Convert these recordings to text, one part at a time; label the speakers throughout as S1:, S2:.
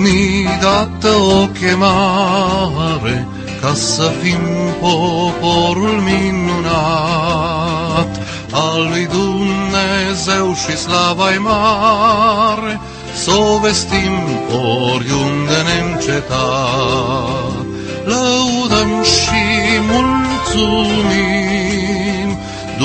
S1: ni dată o chemare ca să fim poporul minunat al lui Dumnezeu și slava-i mare, s-o vestim oriunde neîncetat. Lăudăm și mulțumim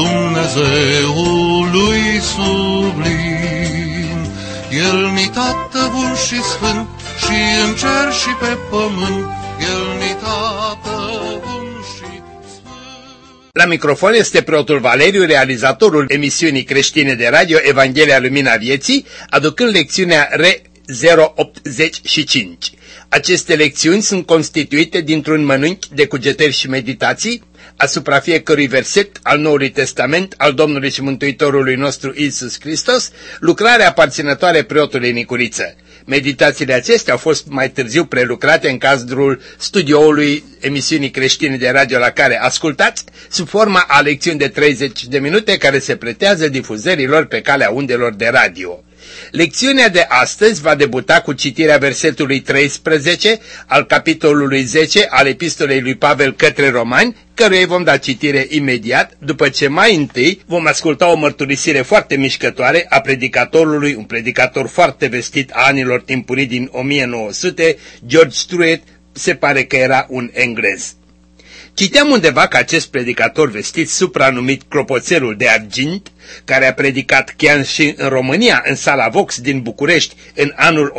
S1: Dumnezeului sublim. El-ni Tată bun și sfânt, și în cer și pe pământ, El-ni Tată bun și sfânt.
S2: La microfon este preotul Valeriu, realizatorul emisiunii creștine de radio Evanghelia Lumina Vieții, aducând lecțiunea R085. Aceste lecțiuni sunt constituite dintr-un mănânchi de cugetări și meditații asupra fiecărui verset al Noului Testament al Domnului și Mântuitorului nostru Iisus Hristos, lucrare aparținătoare preotului Nicuriță. Meditațiile acestea au fost mai târziu prelucrate în cadrul studioului emisiunii creștine de radio la care ascultați, sub forma a lecțiuni de 30 de minute care se pretează difuzărilor pe calea undelor de radio. Lecțiunea de astăzi va debuta cu citirea versetului 13 al capitolului 10 al epistolei lui Pavel către Romani, căruia îi vom da citire imediat, după ce mai întâi vom asculta o mărturisire foarte mișcătoare a predicatorului, un predicator foarte vestit a anilor timpurii din 1900, George Truett, se pare că era un englez. Citeam undeva că acest predicator vestit, supranumit Clopoțelul de Argint, care a predicat chiar și în România, în Sala Vox din București, în anul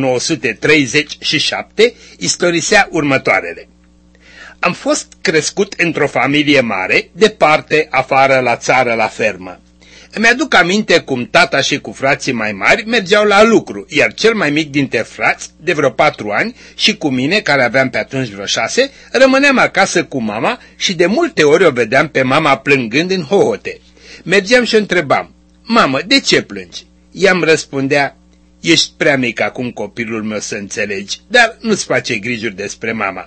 S2: 1937, istorisea următoarele. Am fost crescut într-o familie mare, departe, afară, la țară, la fermă. Îmi aduc aminte cum tata și cu frații mai mari mergeau la lucru, iar cel mai mic dintre frați, de vreo 4 ani, și cu mine, care aveam pe atunci vreo 6, rămâneam acasă cu mama și de multe ori o vedeam pe mama plângând în hohote. Mergeam și o întrebam: mamă, de ce plângi? Ea îmi răspundea: ești prea mic acum, copilul meu, să înțelegi, dar nu-ți face grijuri despre mama.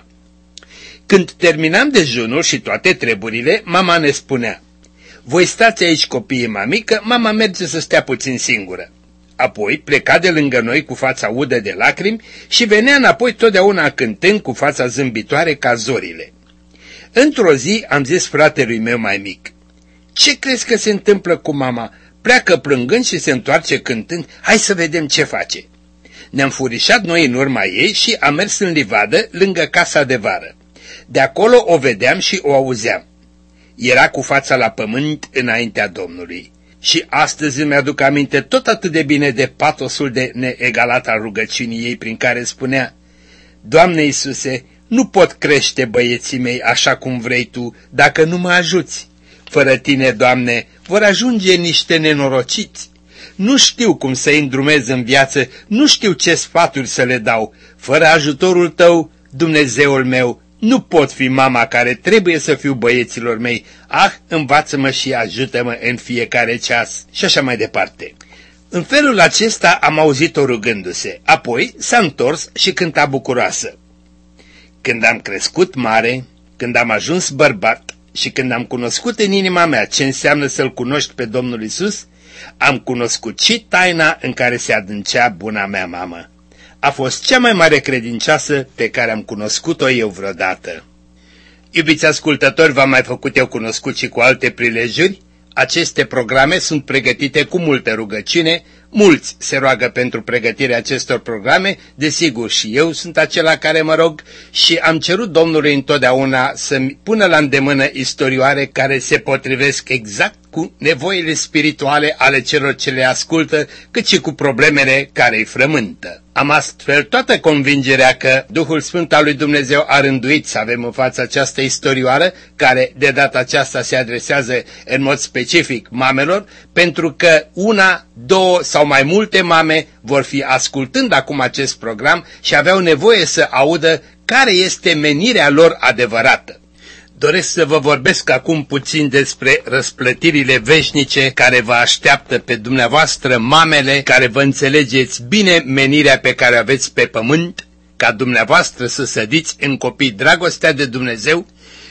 S2: Când terminam dejunul și toate treburile, mama ne spunea: voi stați aici, copiii mami, că mama merge să stea puțin singură. Apoi pleca de lângă noi cu fața udă de lacrimi și venea înapoi totdeauna cântând cu fața zâmbitoare ca zorile. Într-o zi am zis fratelui meu mai mic: ce crezi că se întâmplă cu mama? Pleacă plângând și se întoarce cântând, hai să vedem ce face. Ne-am furișat noi în urma ei și am mers în livadă lângă casa de vară. De acolo o vedeam și o auzeam. Era cu fața la pământ înaintea Domnului. Și astăzi îmi aduc aminte tot atât de bine de patosul de neegalat al rugăciunii ei, prin care spunea: Doamne Iisuse, nu pot crește băieții mei așa cum vrei Tu dacă nu mă ajuți. Fără Tine, Doamne, vor ajunge niște nenorociți. Nu știu cum să-i îndrumez în viață, nu știu ce sfaturi să le dau. Fără ajutorul Tău, Dumnezeul meu, nu pot fi mama care trebuie să fiu băieților mei. Ah, învață-mă și ajută-mă în fiecare ceas. Și așa mai departe. În felul acesta am auzit-o rugându-se. Apoi s-a întors și cânta bucuroasă. Când am crescut mare, când am ajuns bărbat și când am cunoscut în inima mea ce înseamnă să-L cunoști pe Domnul Iisus, am cunoscut și taina în care se adâncea buna mea mamă. A fost cea mai mare credincioasă pe care am cunoscut-o eu vreodată. Iubiți ascultători, v-am mai făcut eu cunoscut și cu alte prilejuri. Aceste programe sunt pregătite cu multă rugăciune, mulți se roagă pentru pregătirea acestor programe, desigur și eu sunt acela care mă rog și am cerut Domnului întotdeauna să-mi pună la îndemână istorioare care se potrivesc exact cu nevoile spirituale ale celor ce le ascultă, cât și cu problemele care îi frământă. Am astfel toată convingerea că Duhul Sfânt al lui Dumnezeu a rânduit să avem în față această istorioară, care de data aceasta se adresează în mod specific mamelor, pentru că una, două sau mai multe mame vor fi ascultând acum acest program și aveau nevoie să audă care este menirea lor adevărată. Doresc să vă vorbesc acum puțin despre răsplătirile veșnice care vă așteaptă pe dumneavoastră, mamele, care vă înțelegeți bine menirea pe care o aveți pe pământ, ca dumneavoastră să sădiți în copii dragostea de Dumnezeu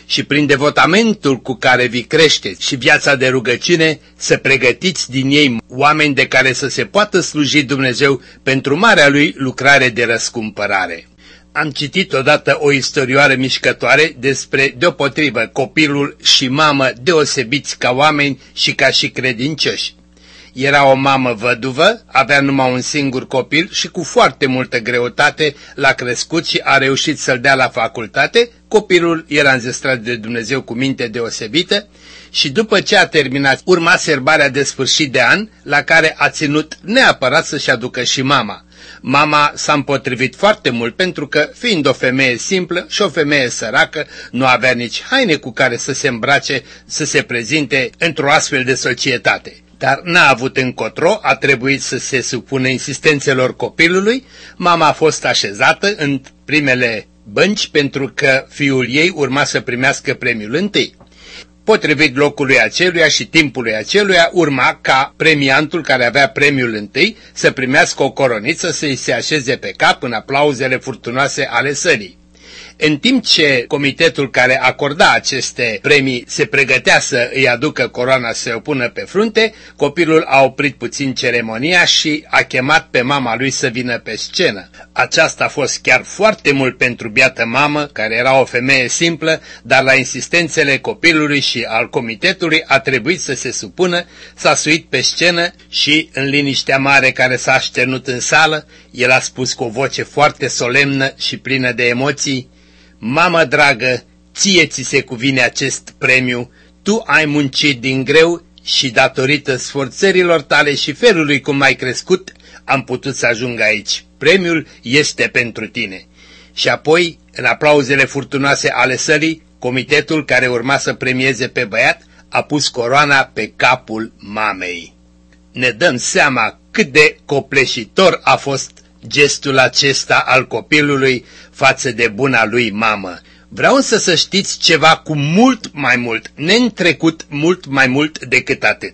S2: și prin devotamentul cu care vi creșteți și viața de rugăciune să pregătiți din ei oameni de care să se poată sluji Dumnezeu pentru marea lui lucrare de răscumpărare. Am citit odată o istorioară mișcătoare despre, deopotrivă, copilul și mamă deosebiți ca oameni și ca și credincioși. Era o mamă văduvă, avea numai un singur copil și cu foarte multă greutate l-a crescut și a reușit să-l dea la facultate. Copilul era înzestrat de Dumnezeu cu minte deosebită și după ce a terminat, urma sărbarea de sfârșit de an, la care a ținut neapărat să-și aducă și mama. Mama s-a împotrivit foarte mult pentru că, fiind o femeie simplă și o femeie săracă, nu avea nici haine cu care să se îmbrace, să se prezinte într-o astfel de societate. Dar n-a avut încotro, a trebuit să se supună insistențelor copilului. Mama a fost așezată în primele bănci pentru că fiul ei urma să primească premiul întâi. Potrivit locului aceluia și timpului aceluia, urma ca premiantul care avea premiul întâi să primească o coroniță să-i se așeze pe cap în aplauzele furtunoase ale sălii. În timp ce comitetul care acorda aceste premii se pregătea să îi aducă coroana să o pună pe frunte, copilul a oprit puțin ceremonia și a chemat pe mama lui să vină pe scenă. Aceasta a fost chiar foarte mult pentru biată mamă, care era o femeie simplă, dar la insistențele copilului și al comitetului a trebuit să se supună, s-a suit pe scenă și, în liniștea mare care s-a așternut în sală, el a spus cu o voce foarte solemnă și plină de emoții: "Mamă dragă, ție ți se cuvine acest premiu, tu ai muncit din greu și datorită sforțărilor tale și felului cum ai crescut, am putut să ajung aici. Premiul este pentru tine." Și apoi, în aplauzele furtunoase ale sălii, comitetul care urma să premieze pe băiat a pus coroana pe capul mamei. Ne dăm seama cât de copleșitor a fost gestul acesta al copilului față de buna lui mamă. Vreau însă să știți ceva cu mult mai mult, neîntrecut mult mai mult decât atât.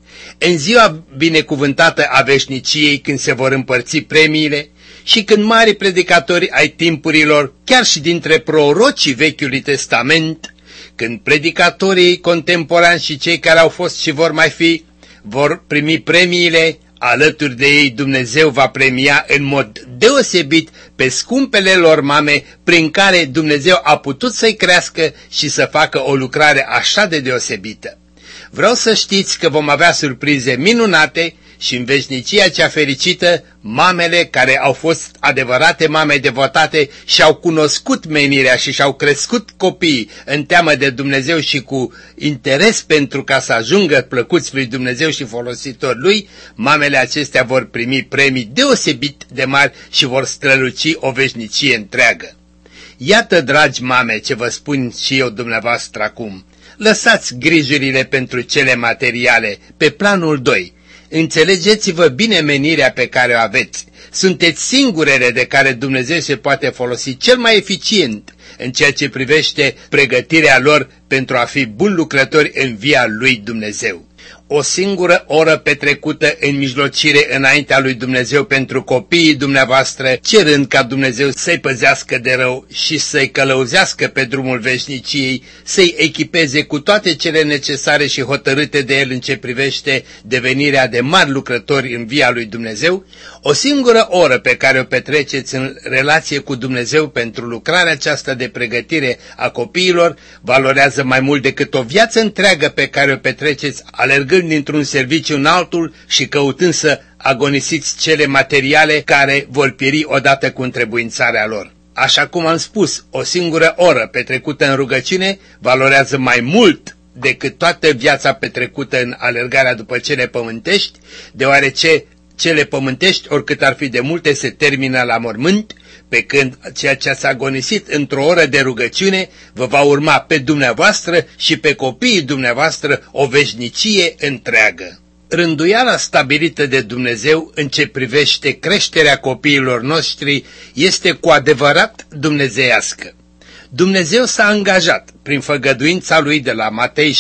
S2: În ziua binecuvântată a veșniciei, când se vor împărți premiile și când mari predicatori ai timpurilor, chiar și dintre prorocii Vechiului Testament, când predicatorii contemporani și cei care au fost și vor mai fi, vor primi premiile, alături de ei Dumnezeu va premia în mod deosebit pe scumpele lor mame, prin care Dumnezeu a putut să-i crească și să facă o lucrare așa de deosebită. Vreau să știți că vom avea surprize minunate și în veșnicia cea fericită, mamele care au fost adevărate mame devotate și au cunoscut menirea și și-au crescut copiii în teamă de Dumnezeu și cu interes pentru ca să ajungă plăcuți lui Dumnezeu și folositori lui, mamele acestea vor primi premii deosebit de mari și vor străluci o veșnicie întreagă. Iată, dragi mame, ce vă spun și eu dumneavoastră acum. Lăsați grijurile pentru cele materiale pe planul 2. Înțelegeți-vă bine menirea pe care o aveți. Sunteți singurele de care Dumnezeu se poate folosi cel mai eficient în ceea ce privește pregătirea lor pentru a fi buni lucrători în via lui Dumnezeu. O singură oră petrecută în mijlocire înaintea lui Dumnezeu pentru copiii dumneavoastră, cerând ca Dumnezeu să-i păzească de rău și să-i călăuzească pe drumul veșniciei, să-i echipeze cu toate cele necesare și hotărâte de el în ce privește devenirea de mari lucrători în via lui Dumnezeu, o singură oră pe care o petreceți în relație cu Dumnezeu pentru lucrarea aceasta de pregătire a copiilor, valorează mai mult decât o viață întreagă pe care o petreceți alergând dintr-un serviciu în altul și căutând să agonisiți cele materiale care vor pieri odată cu întrebuințarea lor. Așa cum am spus, o singură oră petrecută în rugăciune valorează mai mult decât toată viața petrecută în alergarea după cele pământești, deoarece cele pământești, oricât ar fi de multe, se termină la mormânt, pe când ceea ce ați agonisit într-o oră de rugăciune vă va urma pe dumneavoastră și pe copiii dumneavoastră o veșnicie întreagă. Rânduiala stabilită de Dumnezeu în ce privește creșterea copiilor noștri este cu adevărat dumnezeiască. Dumnezeu s-a angajat, prin făgăduința lui de la Matei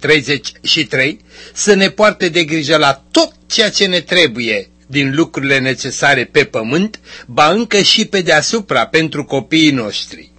S2: 6:33, să ne poarte de grijă la tot ceea ce ne trebuie din lucrurile necesare pe pământ, ba încă și pe deasupra pentru copiii noștri.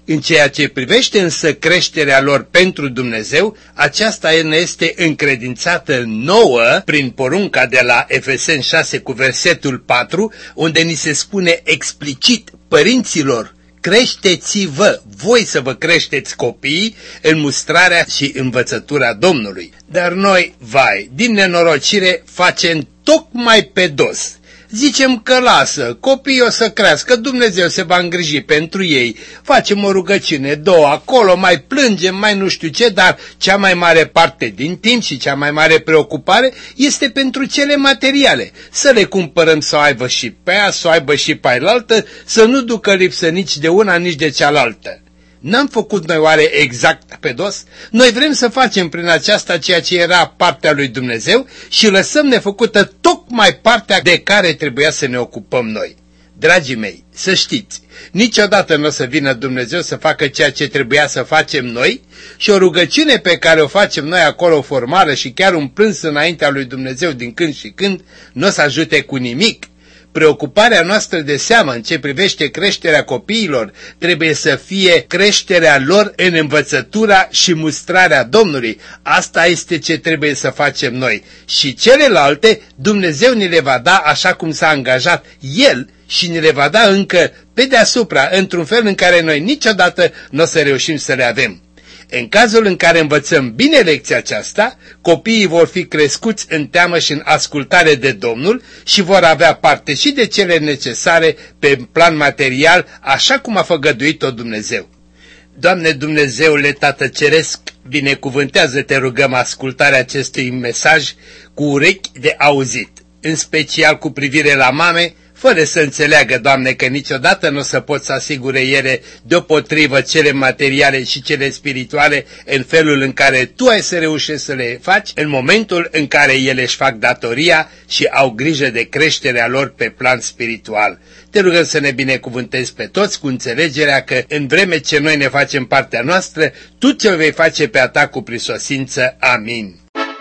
S2: În ceea ce privește însă creșterea lor pentru Dumnezeu, aceasta ne este încredințată nouă prin porunca de la Efeseni 6 cu versetul 4, unde ni se spune explicit: părinților, creșteți-vă, voi să vă creșteți copiii în mustrarea și învățătura Domnului. Dar noi, vai, din nenorocire facem tocmai pe dos. Zicem că lasă, copiii o să crească, Dumnezeu se va îngriji pentru ei, facem o rugăciune, două acolo, mai plângem, mai nu știu ce, dar cea mai mare parte din timp și cea mai mare preocupare este pentru cele materiale. Să le cumpărăm să o aibă și pe aia, să o aibă și pe ailaltă, să nu ducă lipsă nici de una, nici de cealaltă. N-am făcut noi oare exact pe dos? Noi vrem să facem prin aceasta ceea ce era partea lui Dumnezeu și lăsăm nefăcută tocmai partea de care trebuia să ne ocupăm noi. Dragii mei, să știți, niciodată nu o să vină Dumnezeu să facă ceea ce trebuia să facem noi și o rugăciune pe care o facem noi acolo formală și chiar un plâns înaintea lui Dumnezeu din când și când nu o să ajute cu nimic. Preocuparea noastră de seamă în ce privește creșterea copiilor trebuie să fie creșterea lor în învățătura și mustrarea Domnului. Asta este ce trebuie să facem noi. Și celelalte Dumnezeu ni le va da așa cum s-a angajat El și ni le va da încă pe deasupra, într-un fel în care noi niciodată nu o să reușim să le avem. În cazul în care învățăm bine lecția aceasta, copiii vor fi crescuți în teamă și în ascultare de Domnul și vor avea parte și de cele necesare pe plan material, așa cum a făgăduit-o Dumnezeu. Doamne Dumnezeule Tată Ceresc, binecuvântează-te, rugăm, ascultarea acestui mesaj cu urechi de auzit, în special cu privire la mame, fără să înțeleagă, Doamne, că niciodată nu o să pot să asigure ele deopotrivă cele materiale și cele spirituale în felul în care Tu ai să reușești să le faci în momentul în care ele își fac datoria și au grijă de creșterea lor pe plan spiritual. Te rugăm să ne binecuvântezi pe toți cu înțelegerea că în vreme ce noi ne facem partea noastră, Tu ce vei face pe a Ta cu prisosință. Amin.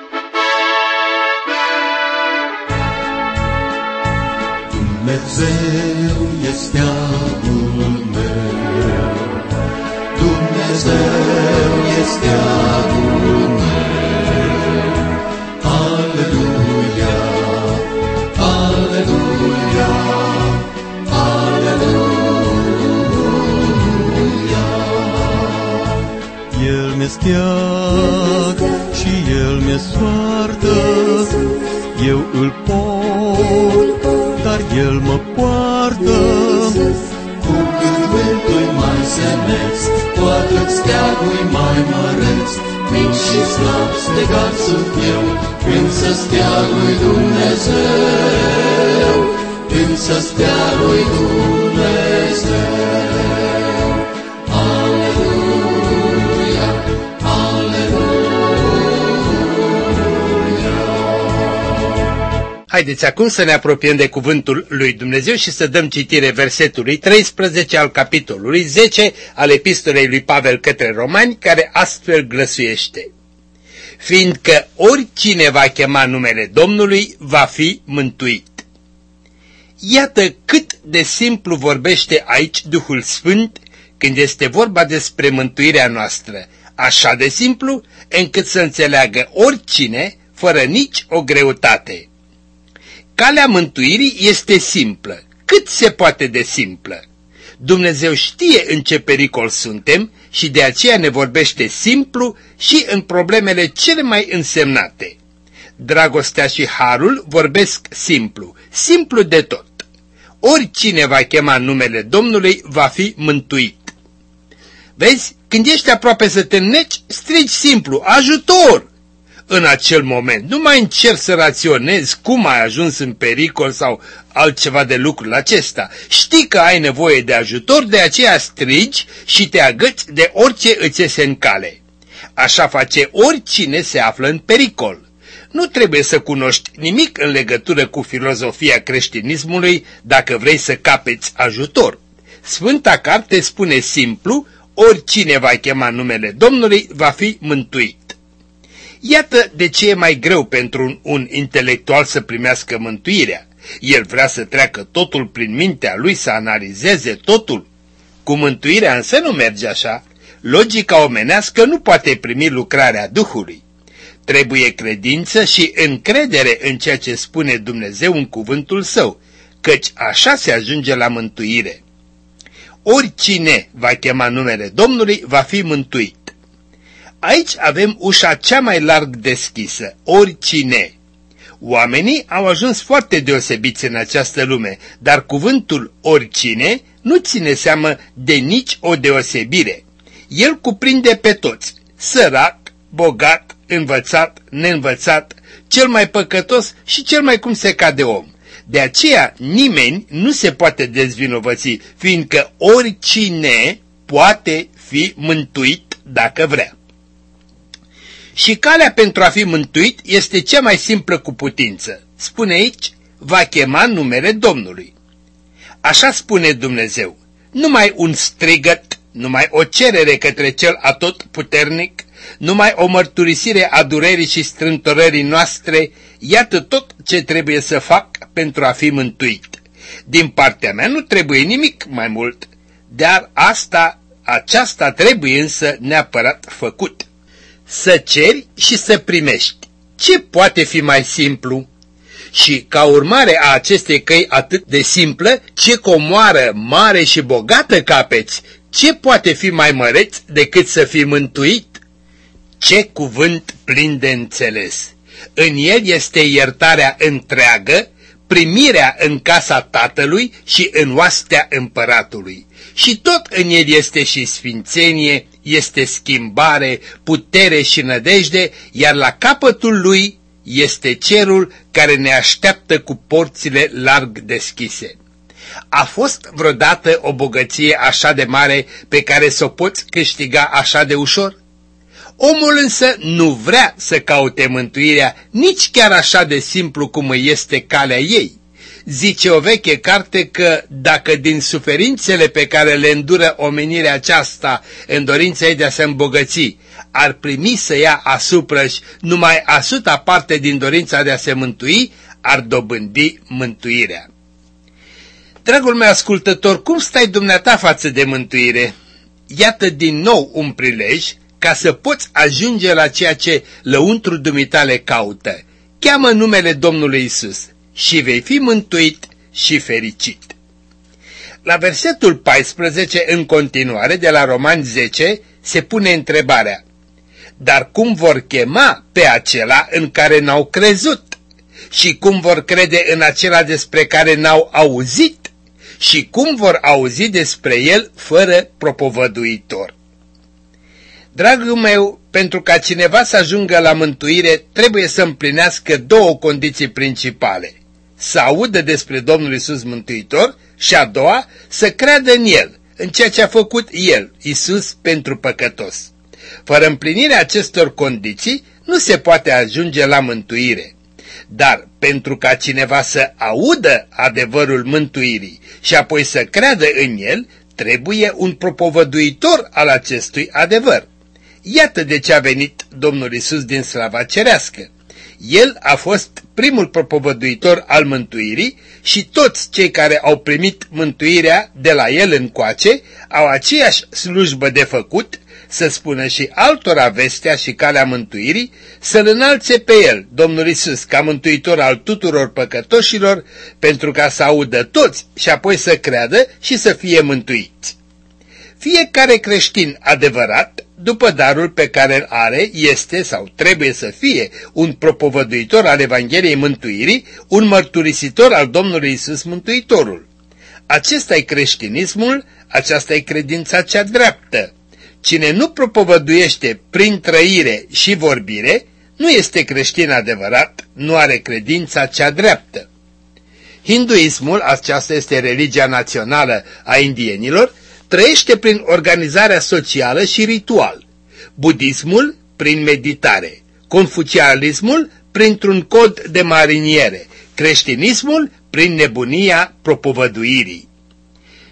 S1: Dumnezeu este steagul meu, Dumnezeu este steagul meu. Aleluia, aleluia, aleluia. El mi-e steag și El mi-e soartă, eu îl pot, dar El mă poartă. Cu cât vântul mai semeț, cu atât steagul mai măreț. Mic și slab stegat sunt eu, însă steagul Dumnezeu, însă steagul Dumnezeu. Aleluia, aleluia.
S2: Haideți acum să ne apropiem de cuvântul lui Dumnezeu și să dăm citire versetului 13 al capitolului 10 al epistolei lui Pavel către Romani, care astfel glăsuiește: fiindcă oricine va chema numele Domnului va fi mântuit. Iată cât de simplu vorbește aici Duhul Sfânt când este vorba despre mântuirea noastră, așa de simplu încât să înțeleagă oricine fără nici o greutate. Calea mântuirii este simplă, cât se poate de simplă. Dumnezeu știe în ce pericol suntem și de aceea ne vorbește simplu și în problemele cele mai însemnate. Dragostea și harul vorbesc simplu, simplu de tot. Oricine va chema numele Domnului va fi mântuit. Vezi, când ești aproape să te înneci, strigi simplu: ajutor! În acel moment nu mai încerci să raționezi cum ai ajuns în pericol sau altceva de lucrul acesta. Știi că ai nevoie de ajutor, de aceea strigi și te agăți de orice îți iese în cale. Așa face oricine se află în pericol. Nu trebuie să cunoști nimic în legătură cu filozofia creștinismului dacă vrei să capeți ajutor. Sfânta Carte spune simplu: oricine va chema numele Domnului va fi mântuit. Iată de ce e mai greu pentru un intelectual să primească mântuirea. El vrea să treacă totul prin mintea lui, să analizeze totul. Cu mântuirea însă nu merge așa. Logica omenească nu poate primi lucrarea Duhului. Trebuie credință și încredere în ceea ce spune Dumnezeu în cuvântul Său, căci așa se ajunge la mântuire. Oricine va chema numele Domnului va fi mântuit. Aici avem ușa cea mai larg deschisă, oricine. Oamenii au ajuns foarte deosebiți în această lume, dar cuvântul oricine nu ține seamă de nici o deosebire. El cuprinde pe toți, sărac, bogat, învățat, neînvățat, cel mai păcătos și cel mai cum se cade om. De aceea nimeni nu se poate dezvinovăți, fiindcă oricine poate fi mântuit dacă vrea. Și calea pentru a fi mântuit este cea mai simplă cu putință. Spune aici, va chema numele Domnului. Așa spune Dumnezeu, numai un strigăt, numai o cerere către Cel Atotputernic, numai o mărturisire a durerii și strântorării noastre, iată tot ce trebuie să fac pentru a fi mântuit. Din partea mea nu trebuie nimic mai mult, dar aceasta trebuie însă neapărat făcut. Să ceri și să primești. Ce poate fi mai simplu? Și ca urmare a acestei căi atât de simplă, ce comoară mare și bogată capeți, ce poate fi mai măreț decât să fii mântuit? Ce cuvânt plin de înțeles! În el este iertarea întreagă, primirea în casa Tatălui și în oastea împăratului. Și tot în el este și sfințenie, este schimbare, putere și nădejde, iar la capătul lui este cerul care ne așteaptă cu porțile larg deschise. A fost vreodată o bogăție așa de mare pe care să o poți câștiga așa de ușor? Omul însă nu vrea să caute mântuirea nici chiar așa de simplu cum este calea ei. Zice o veche carte că dacă din suferințele pe care le îndură omenirea aceasta în dorința ei de a se îmbogăți, ar primi să ia asupra-și numai 100% din dorința de a se mântui, ar dobândi mântuirea. Dragul meu ascultător, cum stai dumneata față de mântuire? Iată din nou un prilej ca să poți ajunge la ceea ce lăuntru dumitale caută. Cheamă numele Domnului Isus și vei fi mântuit și fericit. La versetul 14, în continuare, de la Romani 10, se pune întrebarea: dar cum vor chema pe acela în care n-au crezut? Și cum vor crede în acela despre care n-au auzit? Și cum vor auzi despre el fără propovăduitor? Dragul meu, pentru ca cineva să ajungă la mântuire, trebuie să împlinească două condiții principale: să audă despre Domnul Iisus Mântuitor și a doua, să creadă în El, în ceea ce a făcut El, Iisus, pentru păcătos. Fără împlinirea acestor condiții, nu se poate ajunge la mântuire. Dar pentru ca cineva să audă adevărul mântuirii și apoi să creadă în el, trebuie un propovăduitor al acestui adevăr. Iată de ce a venit Domnul Iisus din slava cerească. El a fost primul propovăduitor al mântuirii și toți cei care au primit mântuirea de la el încoace au aceeași slujbă de făcut, să spună și altora vestea și calea mântuirii, să-L înalțe pe El, Domnul Iisus, ca mântuitor al tuturor păcătoșilor, pentru ca să audă toți și apoi să creadă și să fie mântuiți. Fiecare creștin adevărat, după darul pe care îl are, este sau trebuie să fie un propovăduitor al Evangheliei Mântuirii, un mărturisitor al Domnului Iisus Mântuitorul. Acesta-i creștinismul, aceasta-i credința cea dreaptă. Cine nu propovăduiește prin trăire și vorbire, nu este creștin adevărat, nu are credința cea dreaptă. Hinduismul, aceasta este religia națională a indienilor, trăiește prin organizarea socială și ritual. Budismul prin meditare, confucianismul printr-un cod de mariniere, creștinismul prin nebunia propovăduirii.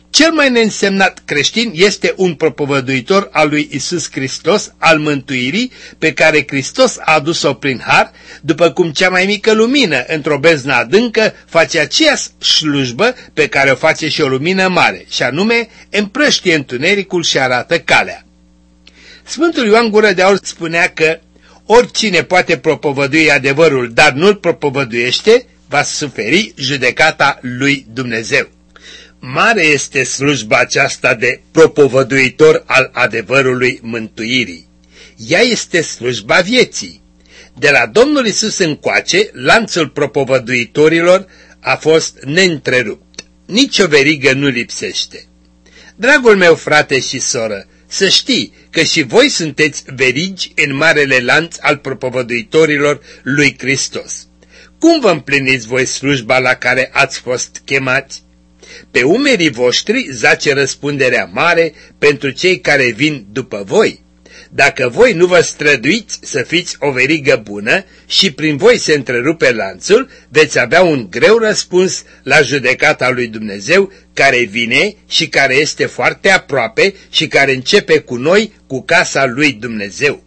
S2: Cel mai neînsemnat creștin este un propovăduitor al lui Isus Hristos, al mântuirii, pe care Hristos a adus-o prin har, după cum cea mai mică lumină într-o beznă adâncă face aceeași slujbă pe care o face și o lumină mare, și anume împrăștie întunericul și arată calea. Sfântul Ioan Gură de Aur spunea că oricine poate propovădui adevărul, dar nu-l propovăduiește, va suferi judecata lui Dumnezeu. Mare este slujba aceasta de propovăduitor al adevărului mântuirii. Ea este slujba vieții. De la Domnul Iisus încoace, lanțul propovăduitorilor a fost neîntrerupt. Nici o verigă nu lipsește. Dragul meu frate și soră, să știi că și voi sunteți verigi în marele lanț al propovăduitorilor lui Hristos. Cum vă împliniți voi slujba la care ați fost chemați? Pe umerii voștri zace răspunderea mare pentru cei care vin după voi. Dacă voi nu vă străduiți să fiți o verigă bună și prin voi se întrerupe lanțul, veți avea un greu răspuns la judecata lui Dumnezeu care vine și care este foarte aproape și care începe cu noi, cu casa lui Dumnezeu.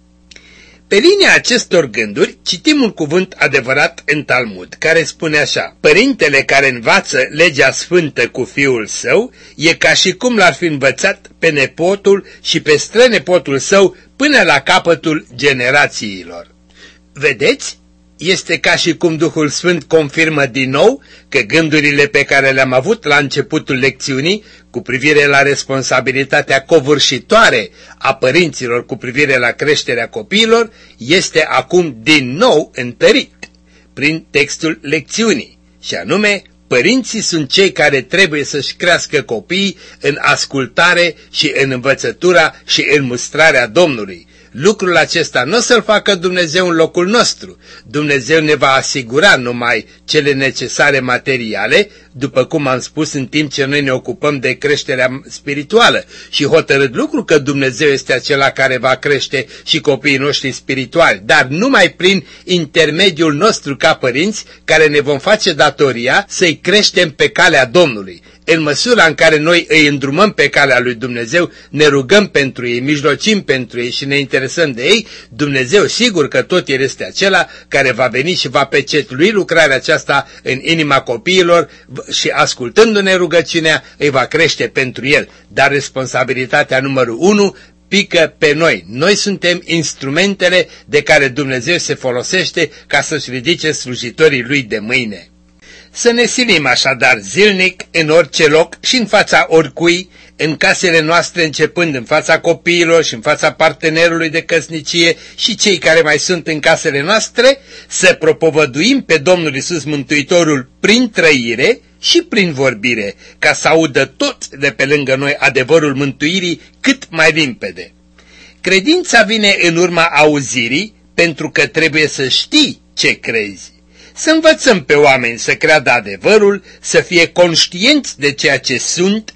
S2: Pe linia acestor gânduri citim un cuvânt adevărat în Talmud, care spune așa: părintele care învață legea sfântă cu fiul său e ca și cum l-ar fi învățat pe nepotul și pe strănepotul său până la capătul generațiilor. Vedeți? Este ca și cum Duhul Sfânt confirmă din nou că gândurile pe care le-am avut la începutul lecțiunii cu privire la responsabilitatea covârșitoare a părinților cu privire la creșterea copiilor este acum din nou întărit prin textul lecțiunii, și anume: părinții sunt cei care trebuie să-și crească copiii în ascultare și în învățătura și în mustrarea Domnului. Lucrul acesta nu o să-l facă Dumnezeu în locul nostru. Dumnezeu ne va asigura numai cele necesare materiale, după cum am spus, în timp ce noi ne ocupăm de creșterea spirituală. Și hotărât lucru că Dumnezeu este acela care va crește și copiii noștri spirituali, dar numai prin intermediul nostru ca părinți, care ne vom face datoria să-i creștem pe calea Domnului. În măsura în care noi îi îndrumăm pe calea lui Dumnezeu, ne rugăm pentru ei, mijlocim pentru ei și ne interesăm de ei, Dumnezeu sigur că tot El este acela care va veni și va pecetlui lucrarea aceasta în inima copiilor și ascultându-ne rugăciunea îi va crește pentru El. Dar responsabilitatea numărul 1 pică pe noi. Noi suntem instrumentele de care Dumnezeu se folosește ca să-și ridice slujitorii Lui de mâine. Să ne silim așadar zilnic, în orice loc și în fața oricui, în casele noastre, începând în fața copiilor și în fața partenerului de căsnicie și cei care mai sunt în casele noastre, să propovăduim pe Domnul Iisus Mântuitorul prin trăire și prin vorbire, ca să audă toți de pe lângă noi adevărul mântuirii cât mai limpede. Credința vine în urma auzirii, pentru că trebuie să știi ce crezi. Să învățăm pe oameni să creadă adevărul, să fie conștienți de ceea ce sunt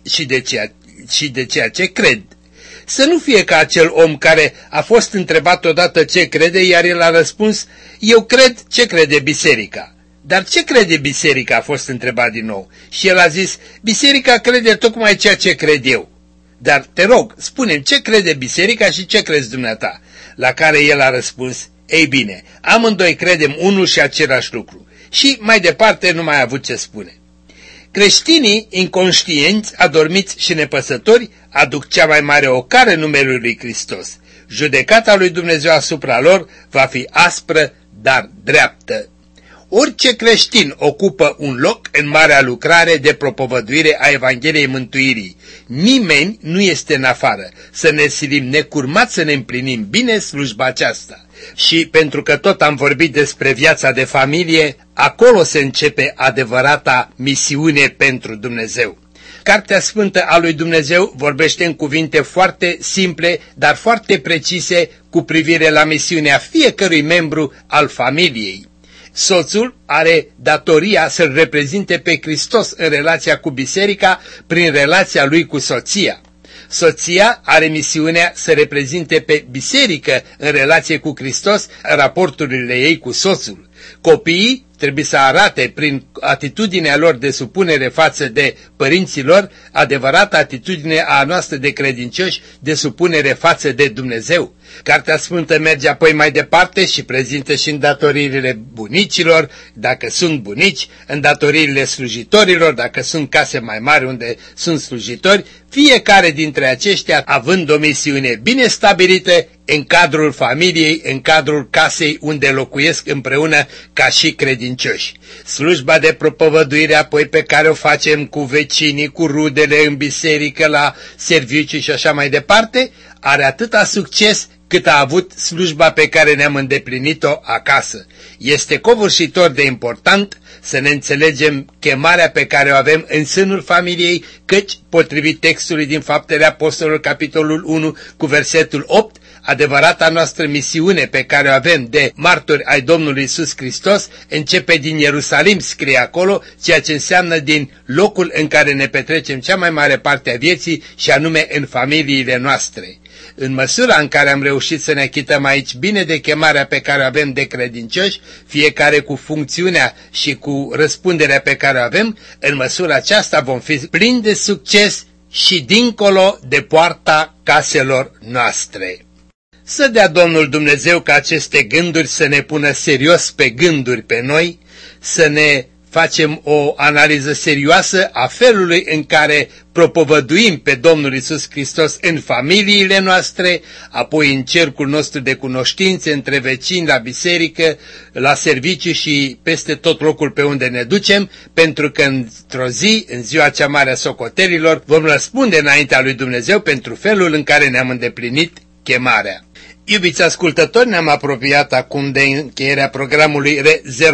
S2: și de ceea ce cred. Să nu fie ca acel om care a fost întrebat odată ce crede, iar el a răspuns: eu cred ce crede biserica. Dar ce crede biserica? A fost întrebat din nou. Și el a zis: biserica crede tocmai ceea ce cred eu. Dar te rog, spune-mi ce crede biserica și ce crezi dumneata. La care el a răspuns: ei bine, amândoi credem unul și același lucru. Și mai departe nu mai a avut ce spune. Creștinii inconștienți, adormiți și nepăsători aduc cea mai mare ocară numelui lui Hristos. Judecata lui Dumnezeu asupra lor va fi aspră, dar dreaptă. Orice creștin ocupă un loc în marea lucrare de propovăduire a Evangheliei Mântuirii. Nimeni nu este în afară. Să ne silim necurmat să ne împlinim bine slujba aceasta. Și pentru că tot am vorbit despre viața de familie, acolo se începe adevărata misiune pentru Dumnezeu. Cartea Sfântă a lui Dumnezeu vorbește în cuvinte foarte simple, dar foarte precise cu privire la misiunea fiecărui membru al familiei. Soțul are datoria să-L reprezinte pe Hristos în relația cu biserica prin relația lui cu soția. Soția are misiunea să reprezinte pe biserică în relație cu Hristos în raporturile ei cu soțul. Copiii trebuie să arate prin atitudinea lor de supunere față de părinții lor adevărata atitudine a noastră de credincioși de supunere față de Dumnezeu. Cartea Sfântă merge apoi mai departe și prezintă și îndatoririle bunicilor, dacă sunt bunici, îndatoririle slujitorilor, dacă sunt case mai mari unde sunt slujitori, fiecare dintre aceștia având o misiune bine stabilită în cadrul familiei, în cadrul casei unde locuiesc împreună ca și credincioși. Slujba de propovăduire apoi pe care o facem cu vecinii, cu rudele în biserică, la serviciu și așa mai departe, are atâta succes cât a avut slujba pe care ne-am îndeplinit-o acasă. Este covârșitor de important să ne înțelegem chemarea pe care o avem în sânul familiei, căci, potrivit textului din Faptele Apostolilor, capitolul 1, cu versetul 8, adevărata noastră misiune pe care o avem de martori ai Domnului Iisus Hristos începe din Ierusalim, scrie acolo, ceea ce înseamnă din locul în care ne petrecem cea mai mare parte a vieții și anume în familiile noastre. În măsura în care am reușit să ne achităm aici bine de chemarea pe care o avem de credincioși, fiecare cu funcțiunea și cu răspunderea pe care o avem, în măsura aceasta vom fi plini de succes și dincolo de poarta caselor noastre. Să dea Domnul Dumnezeu ca aceste gânduri să ne pună serios pe gânduri pe noi, să ne facem o analiză serioasă a felului în care propovăduim pe Domnul Iisus Hristos în familiile noastre, apoi în cercul nostru de cunoștințe, între vecini, la biserică, la serviciu și peste tot locul pe unde ne ducem, pentru că într-o zi, în ziua cea mare a socotelilor, vom răspunde înaintea lui Dumnezeu pentru felul în care ne-am îndeplinit chemarea. Iubiți ascultători, ne-am apropiat acum de încheierea programului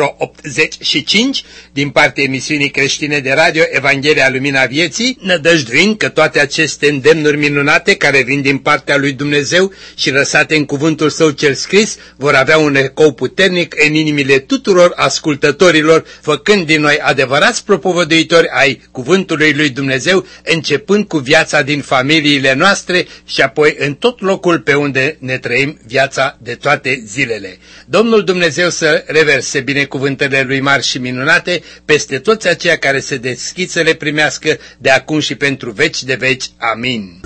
S2: R085 din partea emisiunii creștine de radio Evanghelia Lumina Vieții, nădăjduind că toate aceste îndemnuri minunate care vin din partea lui Dumnezeu și lăsate în cuvântul Său cel scris vor avea un ecou puternic în inimile tuturor ascultătorilor, făcând din noi adevărați propovăduitori ai cuvântului lui Dumnezeu, începând cu viața din familiile noastre și apoi în tot locul pe unde ne trăim viața de toate zilele. Domnul Dumnezeu să reverse binecuvântările Lui mari și minunate peste toți aceia care se deschid să le primească de acum și pentru veci de veci. Amin.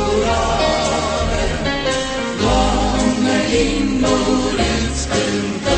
S3: Himnul îți cântăm.